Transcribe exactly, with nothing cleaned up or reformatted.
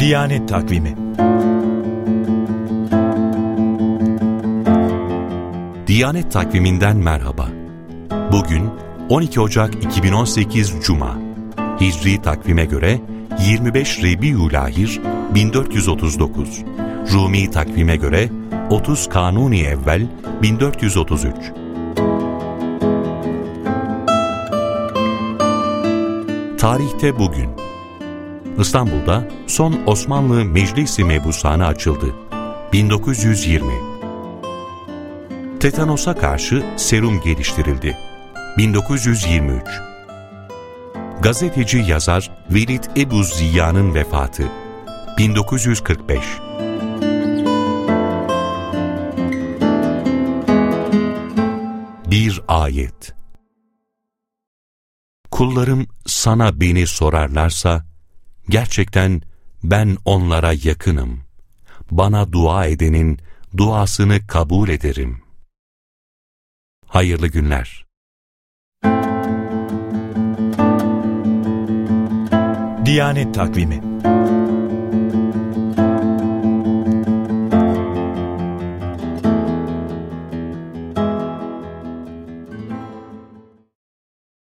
Diyanet Takvimi. Diyanet Takvimi'nden merhaba. Bugün on iki Ocak iki bin on sekiz Cuma. Hicri takvime göre yirmi beş Rebiülahir bin dört yüz otuz dokuz. Rumi takvime göre otuz Kanuni Evvel bin dört yüz otuz üç. Tarihte bugün İstanbul'da son Osmanlı Meclis-i Mebusanı açıldı. bin dokuz yüz yirmi. Tetanosa karşı serum geliştirildi. bin dokuz yüz yirmi üç. Gazeteci yazar Velid Ebu Ziya'nın vefatı. bin dokuz yüz kırk beş. Bir ayet. Kullarım sana beni sorarlarsa, gerçekten ben onlara yakınım. Bana dua edenin duasını kabul ederim. Hayırlı günler. Diyanet Takvimi.